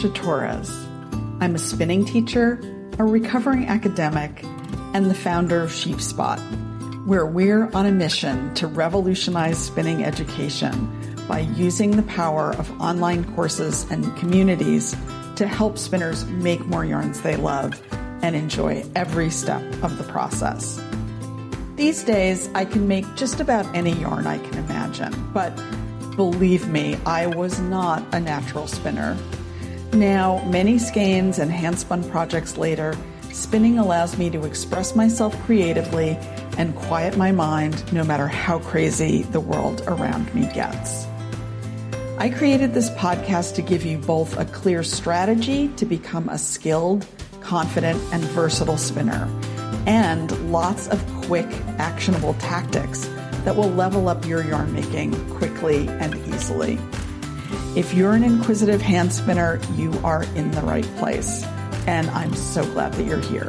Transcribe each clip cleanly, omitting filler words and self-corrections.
Sasha Torres. I'm a spinning teacher, a recovering academic, and the founder of SheepSpot, where we're on a mission to revolutionize spinning education by using the power of online courses and communities to help spinners make more yarns they love and enjoy every step of the process. These days, I can make just about any yarn I can imagine, but believe me, I was not a natural spinner. Now, many skeins and handspun projects later, spinning allows me to express myself creatively and quiet my mind no matter how crazy the world around me gets. I created this podcast to give you both a clear strategy to become a skilled, confident, and versatile spinner, and lots of quick, actionable tactics that will level up your yarn making quickly and easily. If you're an inquisitive hand spinner, you are in the right place, and I'm so glad that you're here.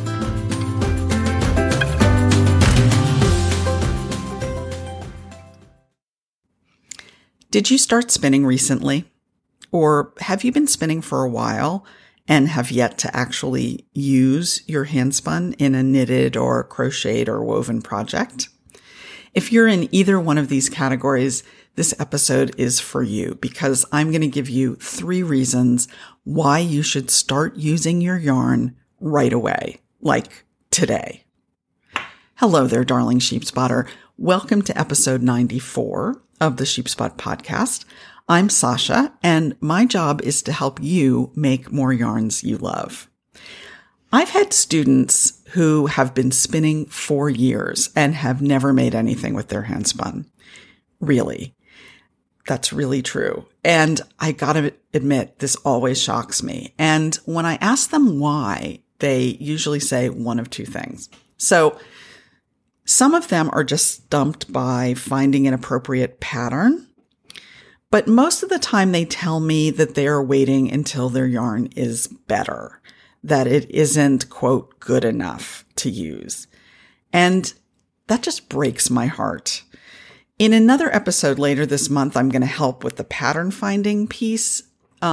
Did you start spinning recently? Or have you been spinning for a while and have yet to actually use your handspun in a knitted or crocheted or woven project? If you're in either one of these categories, this episode is for you because I'm going to give you 3 reasons why you should start using your yarn right away, like today. Hello there, darling SheepSpotter. Welcome to episode 94 of the SheepSpot podcast. I'm Sasha, and my job is to help you make more yarns you love. I've had students who have been spinning for years and have never made anything with their handspun. Really. That's really true. And I gotta admit, this always shocks me. And when I ask them why, they usually say one of 2 things. So some of them are just stumped by finding an appropriate pattern, but most of the time they tell me that they are waiting until their yarn is better, that it isn't, quote, good enough to use. And that just breaks my heart. In another episode later this month, I'm going to help with the pattern finding piece.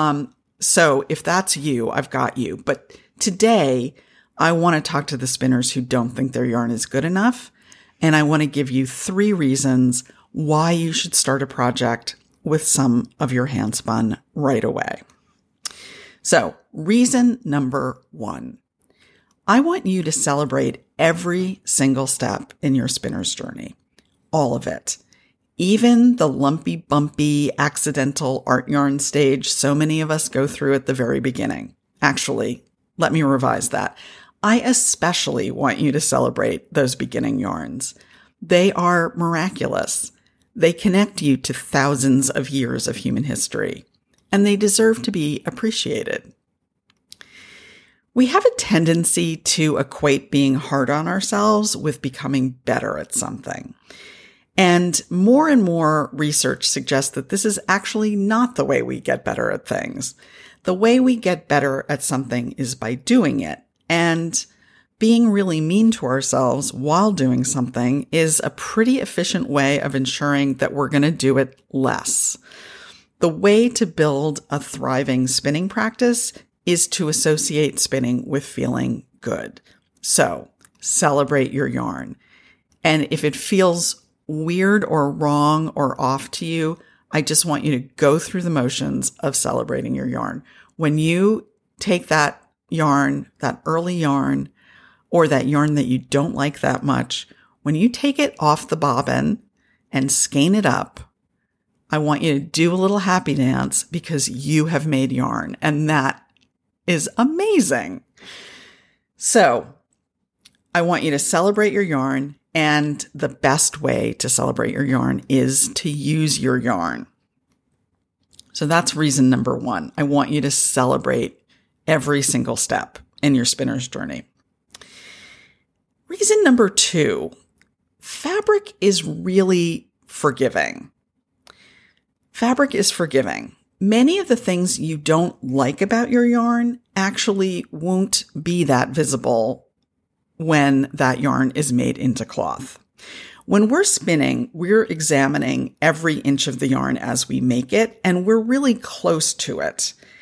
So if that's you, I've got you. But today, I want to talk to the spinners who don't think their yarn is good enough. And I want to give you 3 reasons why you should start a project with some of your handspun right away. So, reason number 1. I want you to celebrate every single step in your spinner's journey. All of it. Even the lumpy, bumpy, accidental art yarn stage so many of us go through at the very beginning. Actually, let me revise that. I especially want you to celebrate those beginning yarns. They are miraculous. They connect you to thousands of years of human history, and they deserve to be appreciated. We have a tendency to equate being hard on ourselves with becoming better at something. And more research suggests that this is actually not the way we get better at things. The way we get better at something is by doing it. And being really mean to ourselves while doing something is a pretty efficient way of ensuring that we're going to do it less. The way to build a thriving spinning practice is to associate spinning with feeling good. So celebrate your yarn. And if it feels weird or wrong or off to you, I just want you to go through the motions of celebrating your yarn. When you take that yarn, that early yarn, or that yarn that you don't like that much, when you take it off the bobbin and skein it up, I want you to do a little happy dance because you have made yarn, and that is amazing. So I want you to celebrate your yarn, and the best way to celebrate your yarn is to use your yarn. So that's reason number 1. I want you to celebrate every single step in your spinner's journey. Reason number 2, fabric is really forgiving. Fabric is forgiving. Many of the things you don't like about your yarn actually won't be that visible when that yarn is made into cloth. When we're spinning, we're examining every inch of the yarn as we make it, and we're really close to it.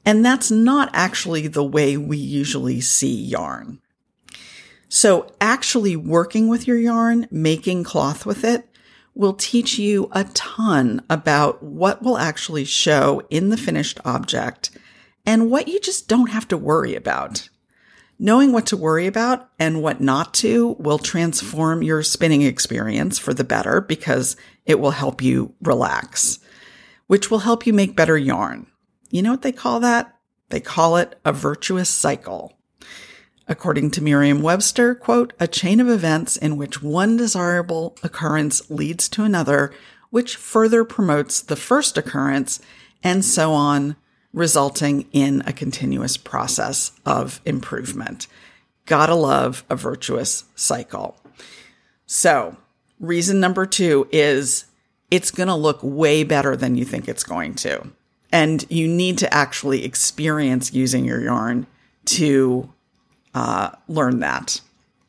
And that's not actually the way we usually see yarn. So actually working with your yarn, making cloth with it, will teach you a ton about what will actually show in the finished object and what you just don't have to worry about. Knowing what to worry about and what not to will transform your spinning experience for the better because it will help you relax, which will help you make better yarn. You know what they call that? They call it a virtuous cycle. According to Merriam-Webster, quote, a chain of events in which one desirable occurrence leads to another, which further promotes the first occurrence, and so on, resulting in a continuous process of improvement. Gotta love a virtuous cycle. So, reason number 2 is it's going to look way better than you think it's going to. And you need to actually experience using your yarn to learn that.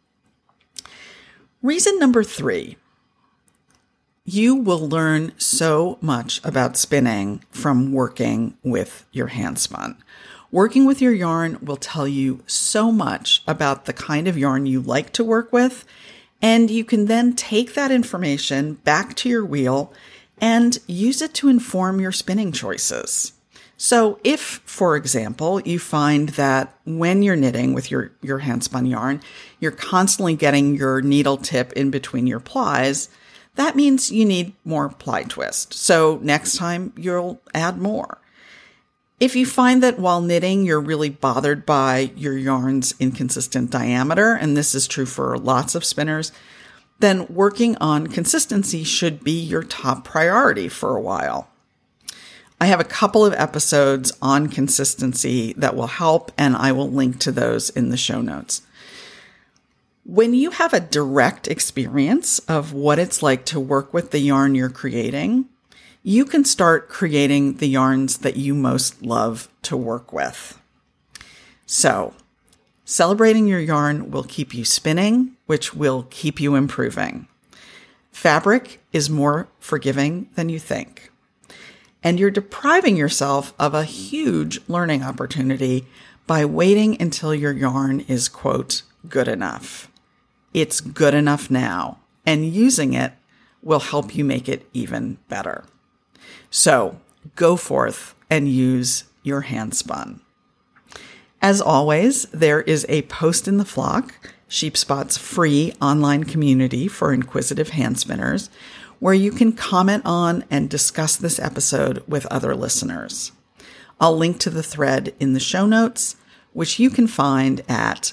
Reason number 3, you will learn so much about spinning from working with your handspun. Working with your yarn will tell you so much about the kind of yarn you like to work with, and you can then take that information back to your wheel and use it to inform your spinning choices. So if, for example, you find that when you're knitting with your handspun yarn, you're constantly getting your needle tip in between your plies, that means you need more ply twist. So next time you'll add more. If you find that while knitting, you're really bothered by your yarn's inconsistent diameter, and this is true for lots of spinners, then working on consistency should be your top priority for a while. I have a couple of episodes on consistency that will help, and I will link to those in the show notes. When you have a direct experience of what it's like to work with the yarn you're creating, you can start creating the yarns that you most love to work with. So, celebrating your yarn will keep you spinning, which will keep you improving. Fabric is more forgiving than you think. And you're depriving yourself of a huge learning opportunity by waiting until your yarn is, quote, good enough. It's good enough now, and using it will help you make it even better. So go forth and use your handspun. As always, there is a post in the Flock, Sheepspot's free online community for inquisitive hand spinners, where you can comment on and discuss this episode with other listeners. I'll link to the thread in the show notes, which you can find at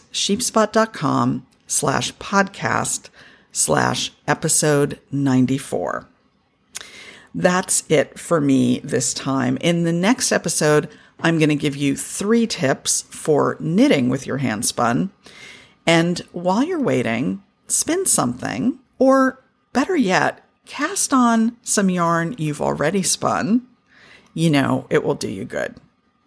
sheepspot.com/podcast/episode 94. That's it for me this time. In the next episode, I'm going to give you 3 tips for knitting with your handspun. And while you're waiting, spin something, or better yet, cast on some yarn you've already spun. You know, it will do you good.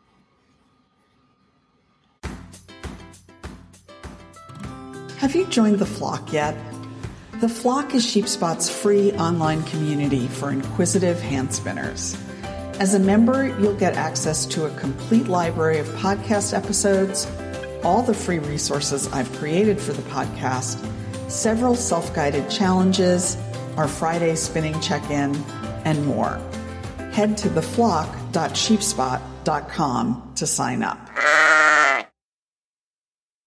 Have you joined the Flock yet? The Flock is Sheepspot's free online community for inquisitive hand spinners. As a member, you'll get access to a complete library of podcast episodes, all the free resources I've created for the podcast, several self-guided challenges, our Friday spinning check-in, and more. Head to theflock.sheepspot.com to sign up.